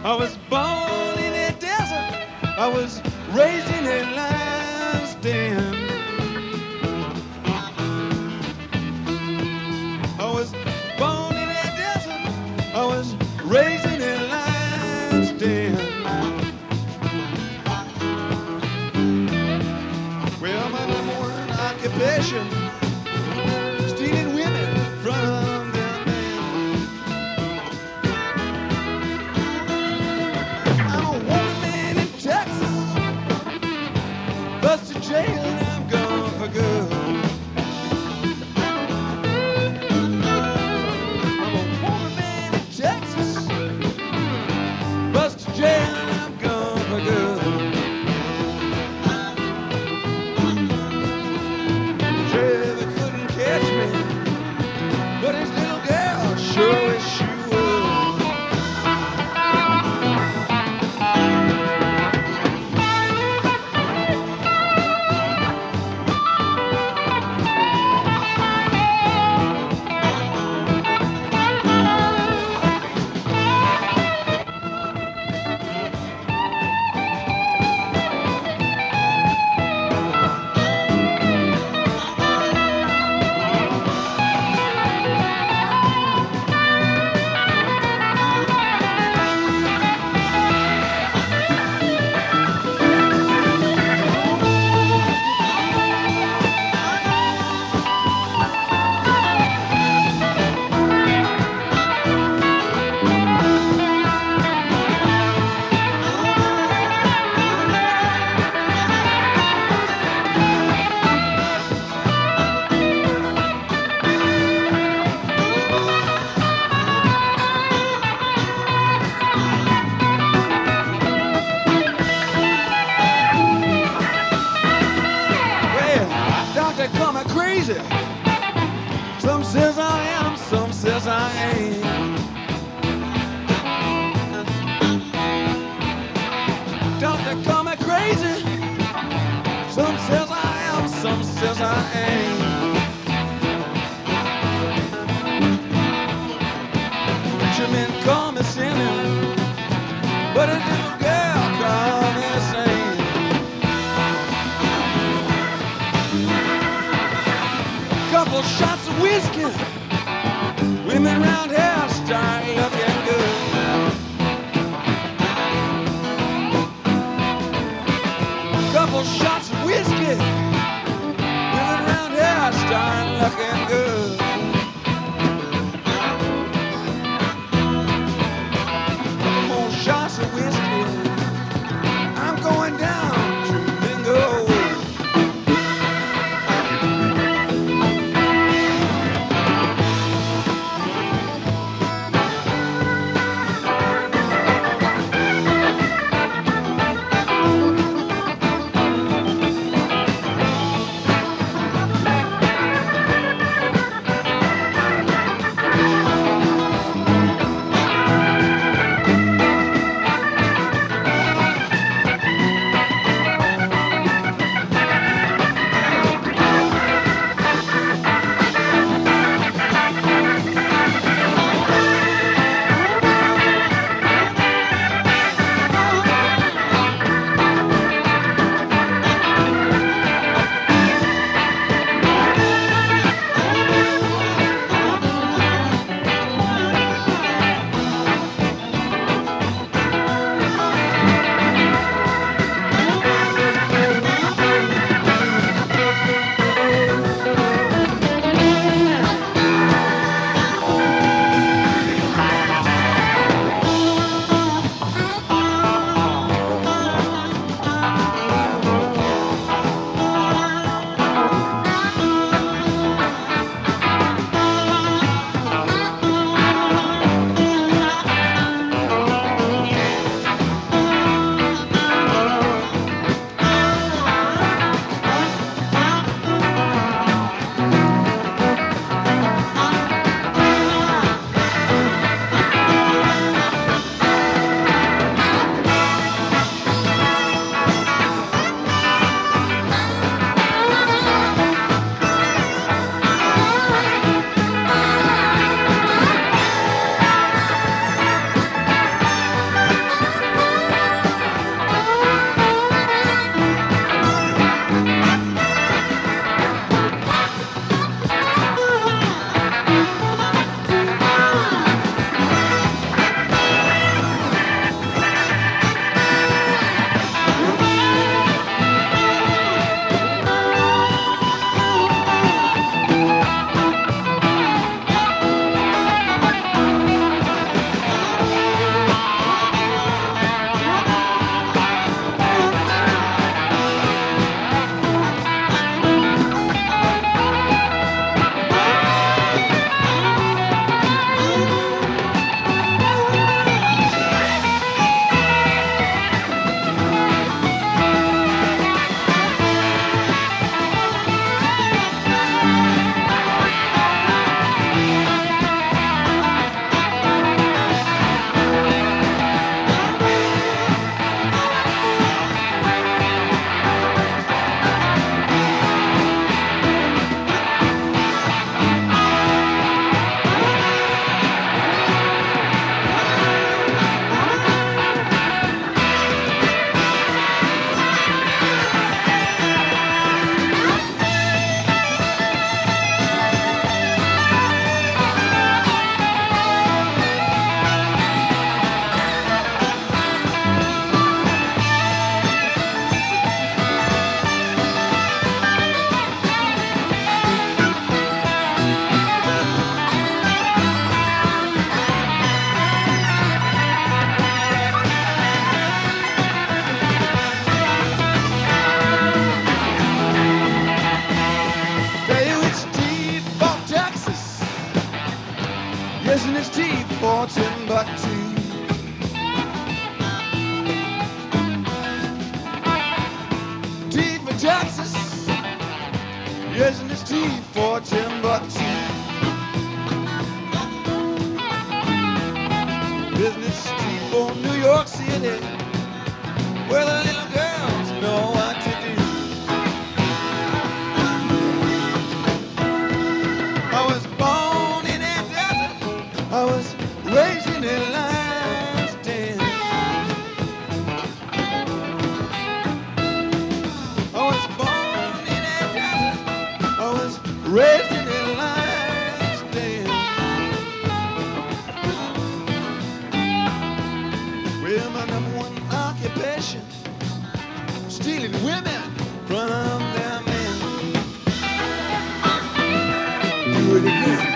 I was born in a desert. I was raised in a lion's den. I was born in a desert. I was raised in a lion's den. Well, my number one occupation, stealing women from their men. I'm a woman man in Texas, bust to jail and I'm gone for good. I'm a woman man in Texas, bust to jail and I'm gone for good. Trevor couldn't catch me, but his little girl sure wish she would. Well, doctor call me crazy. Some says I am, some says I ain't. Doctor call me crazy. Some says I am, some says I ain't. Preacher men call me sinner, but a little girl call me saint. Couple shots of whiskey, women round here start looking good. Couple shots of whiskey, women round here kissing his teeth for Timbuktu. Teeth for Texas, kissing his teeth for Timbuktu. Business teeth for New York City, where the little girls know what to do. I was born in a desert, I was raised in a lion's den. I was born in a desert, I was raised in a lion's den. Well, my number one occupation, stealing women from their men. Do it again.